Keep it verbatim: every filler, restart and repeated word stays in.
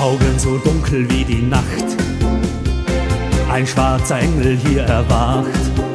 Augen so dunkel wie die Nacht. Ein schwarzer Engel hier erwacht.